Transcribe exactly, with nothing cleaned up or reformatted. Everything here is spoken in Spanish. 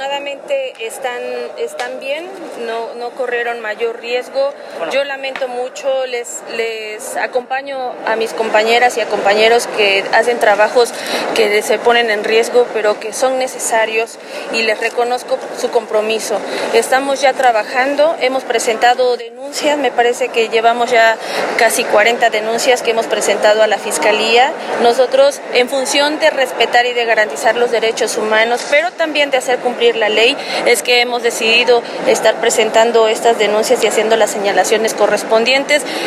afortunadamente están, están bien, no, no corrieron mayor riesgo. Bueno. Yo lamento mucho, les, les acompaño a mis compañeras y a compañeros que hacen trabajos que se ponen en riesgo, pero que son necesarios, y les reconozco su compromiso. Estamos ya trabajando, hemos presentado denuncias, me parece que llevamos ya casi cuarenta denuncias que hemos presentado a la Fiscalía. Nosotros, en función de respetar y de garantizar los derechos humanos, pero también de hacer cumplir la ley, es que hemos decidido estar presentando estas denuncias y haciendo las señalaciones correspondientes.